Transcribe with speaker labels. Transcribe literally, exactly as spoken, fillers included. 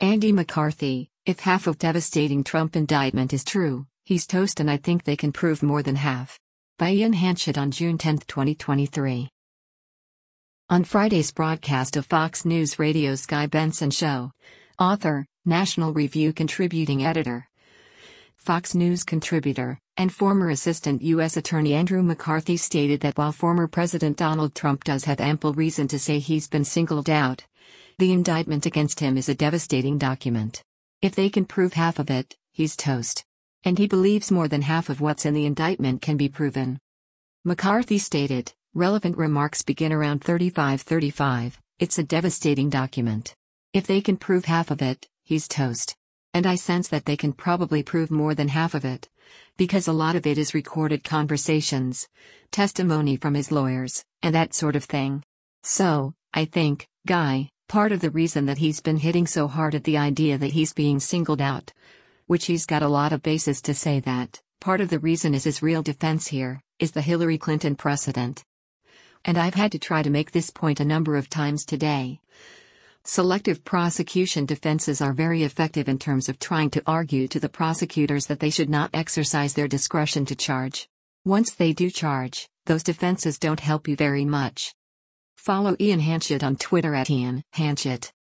Speaker 1: Andy McCarthy, if half of devastating Trump indictment is true, he's toast, and I think they can prove more than half. By Ian Hanchett on June tenth, twenty twenty-three. On Friday's broadcast of Fox News Radio's Guy Benson Show, author, National Review contributing editor, Fox News contributor, and former Assistant U S Attorney Andrew McCarthy stated that while former President Donald Trump does have ample reason to say he's been singled out, the indictment against him is a devastating document. If they can prove half of it, he's toast. And he believes more than half of what's in the indictment can be proven. McCarthy stated, relevant remarks begin around thirty-five thirty-five, it's a devastating document. If they can prove half of it, he's toast. And I sense that they can probably prove more than half of it, because a lot of it is recorded conversations, testimony from his lawyers, and that sort of thing. So, I think, Guy, part of the reason that he's been hitting so hard at the idea that he's being singled out, which he's got a lot of basis to say that, part of the reason is his real defense here, is the Hillary Clinton precedent. And I've had to try to make this point a number of times today. Selective prosecution defenses are very effective in terms of trying to argue to the prosecutors that they should not exercise their discretion to charge. Once they do charge, those defenses don't help you very much. Follow Ian Hanchett on Twitter at Ian Hanchett.